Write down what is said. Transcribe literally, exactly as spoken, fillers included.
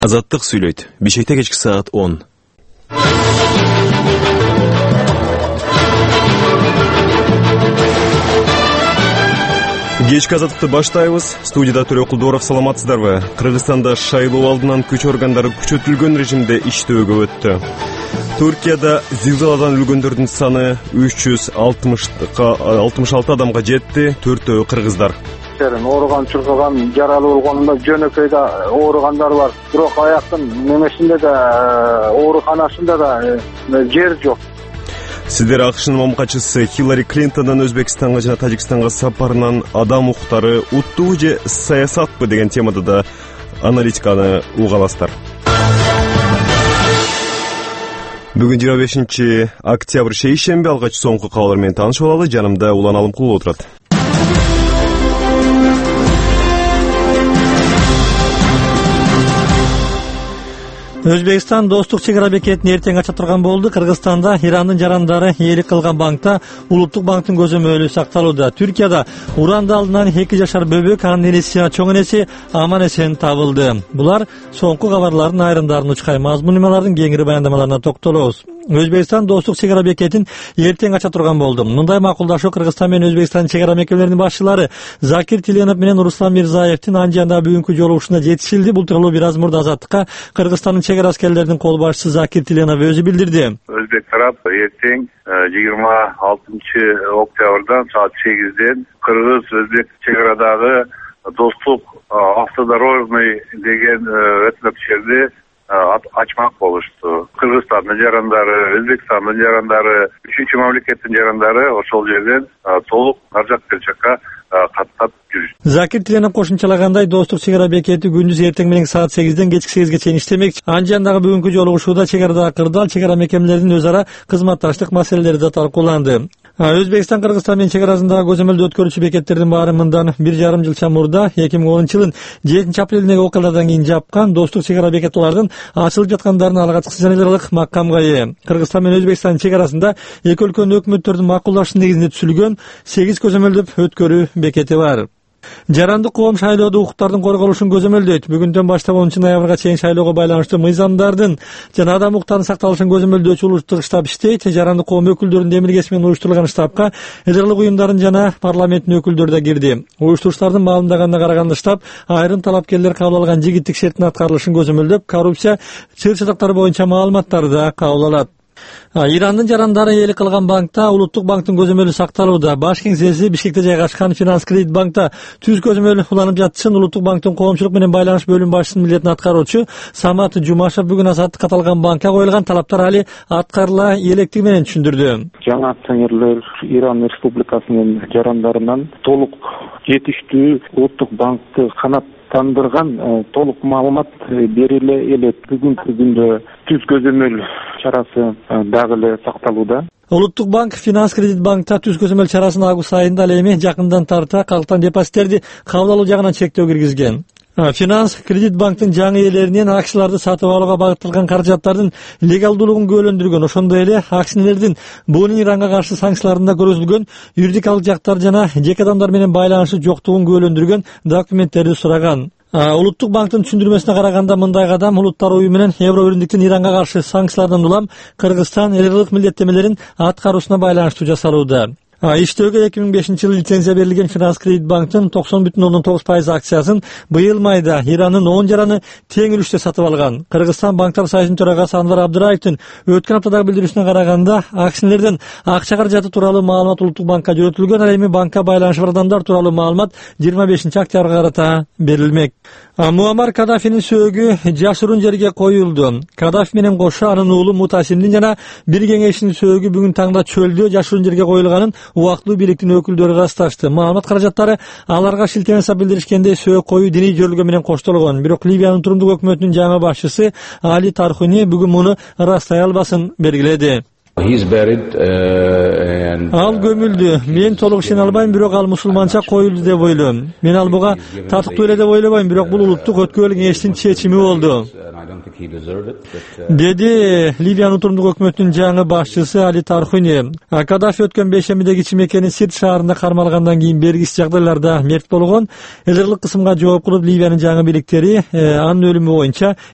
Azаттык сүйлөйт. Бишкекте кечки саат он. Кечки азаттыкты баштайбыз. Студияда Төлө Кулдоров, саламатсыздарбы? Кыргызстанда шайлоо алдынан күч органдары күчөтүлгөн режимде иштөөгө өттү. Түркияда зилзаладан өлгөндөрдүн саны үч жүз алтымыш алты адамга жетти, төртөө кыргыздар. Ооруган, чуркаган, жаралуу болгонунда жөнөкөйдө ооругандар бар. Бирок аяктын немесинде да, ооруканасында да жер жок. Сиздер АКШнын мамкачысы Хиллари Клинтондун Өзбекстанга жана Тажикстанга сапарынан адам укуктары уттуу же саясатпы деген темада да аналитиканы уга аласыздар. Бүгүн жыйырма бешинчи октябрь шейшемби, алгач соңку кабарлар менен таанышып алалы. Жанымда Улан Алымкулов отурат. Өзбекстан достук чек ара бекетин эртең ача турган болду. Кыргызстанда Ирандын жарандары ээлик кылган банкта Улуттук банктын көзөмөлү сакталууда. Түркияда уранды алдынан эки жашар бөбөк, анын энеси жана чоң энеси аман эсен табылды. Булар соңку кабарлардын айрымдарын учкай мазмуналардын кеңири баяндамаларына токтолобуз. Өзбекстан достук чек ара бекетин эртең ача турган болду. Мындай макулдашуу Кыргызстан менен Өзбекстан чек ара мекемелеринин башчылары Закир Тиленов менен Руслан Мирзаевдин Анжанда бүгүнкү жолугушууна жетишилди. Бул тууралуу бир аз мурда Азаттыкка Кыргызстандын чек ара аскерлеринин кол башчысы Закир Тиленов өзү билдирди. Өзбек тарап эртең жыйырма алтынчы октябрдан саат сегизден Кыргыз Өзбек чек арадагы достук автодорожный деген өткөчтөрдү ачмак болушту. Кыргызстандын жарандары, Өзбекстандын жарандары, үчүнчү мамлекеттин жарандары ошол жерден толук ар жак бер жакка каттап жүрүшт. Закир Тиленов кошумчалагандай, достук чек ара бекети күндүз эртең менен саат сегизден кечки сегизге чейин иштемек. Анжандагы бүгүнкү жолугушууда чек арадагы кырдаал, чек ара мекемелеринин өз ара кызматташтык маселелери да талкууланды. Өзбекстан Кыргызстан менен чек арасындагы көзөмөлдү өткөрүүчү бекеттердин баары мындан бир жарым жылча мурда эки миң онунчу жылдын жетинчи апрелиндеги окуялардан кийин жапкан. Достук чек ара бекетлердин ачылып жаткандарын алгачкы санитарлык макамга ээ. Кыргызстан менен Өзбекстан чек арасында эки өлкөнүн өкмөттөрүнүн макулдашуусу негизинде түзүлгөн сегиз көзөмөлдөп өткөрүү бекети бар. Жарандык коом шайлоодо укуктардын корголушун көзөмөлдөйт. Бүгүндөн баштап онунчу ноябрга чейин шайлоого байланыштуу мыйзамдардын жана адам укуктарынын сакталышын көзөмөлдөөчү улуттук штаб иштейт. Жарандык коом өкүлдөрүнүн демилгеси менен уюштурулган штабка эдерлик уюмдардын жана парламенттин өкүлдөрү да кирди. Уюштуруучулардын маалымдаганына караганда штаб айрым талапкерлер кабыл алган жигиттик шерттин аткарылышын көзөмөлдөп, коррупция чыр-чатактары боюнча маалыматтарды да кабыл алат. Ирандын жарандары ээлик кылган банкта Улуттук банктын көзөмөлү сакталууда. Баш кеңсеси Бишкекте жайгашкан Финанс Кредит банкта түз көзөмөл уланып жатышын Улуттук банктын коомчулук менен байланыш бөлүм башчысынын милдетин аткаруучу Самат Жумашев бүгүн Азаттыкка каталган банкка коюлган талаптар али аткарыла электиги менен түшүндүрдү. Жаңа акционерлер Иран Республикасынын жарандарынан толук жетиштүү Улуттук банкты канат тандырган толук маалымат бериле элек. Бүгүнкү күндө түз көзөмөл чарасы дагы эле сакталууда. Улуттук банк Финанс Кредит банкта түз көзөмөл чарасын август айында ал эми жакындан тарта калктан депозиттерди кабыл алуу жагынан чектөө киргизген. Финанс Кредит банктын жаңы ээлеринен акцияларды сатып алууга багытталган каражаттардын легалдуулугун күбөлөндүргөн, ошондой эле акционердин буунун Иранга каршы санкцияларында көрсөтүлгөн юридикалык жактар жана жеке адамдар менен байланышы жоктугун күбөлөндүргөн документтерди сураган. Улуттук банктын түшүндүрмөсүнө караганда, мындай кадам Улуттар уюму менен Евро биримдиктин Иранга каршы санкциялардан улам Кыргызстан элдик милдеттемелерин аткаруусуна байланыштуу жасалууда. Иштөөгө эки миң бешинчи жылы лицензия берилген Финанс Кредит банктын токсон бүтүн ондон тогуз пайыз акциясын быйыл майда Ирандын он жараны тең үлүштө сатып алган. Кыргызстан банктар союзунун төрагасы Анвар Абдыраевдин өткөн аптадагы билдирүүсүнө караганда, акционердин акча каражаты тууралуу маалымат Улуттук банкка жөнөтүлгөн. Ал эми банкка байланышы бар адамдар тууралуу маалымат жыйырма бешинчи октябрга карата берилмек. Муаммар Кадафинин сөөгү жашыруун жерге коюлду. Кадафи менен кошо анын уулу Мутасимдин жана бир кеңешчинин сөөгү бүгүн таңда чөлдө жашыруун жерге коюлганын убактылуу бийликтин өкүлдөрү ырасташты. Маалымат каражаттары аларга шилтеме жасап билдиришкенде сөөгү коюу диний жөрөлгө менен коштолгон. Бирок Ливиянын турумдук өкмөтүнүн жаңы башчысы Али Тархуни бүгүн муну ырастай албасын белгиледи. Ал көмүлдү. Мен толук ишене албайм, бирок ал мусулманча коюлду деп ойлойм. Мен ал буга татыктуу эле деп ойлобойм, бирок бул улуттук өткөрүл кеңештин чечими болду. Деди Ливиянын турумдук өкмөтүнүн жаңы башчысы Али Тархуни. Кадафи өткөн бейшембидеги чимекени Сирт шаарында кармалгандан кийин бергисиз жагдайларда мерт болгон. Элдик кысымга жооп кылып Ливиянын жаңы бийликтери анын өлүмү боюнча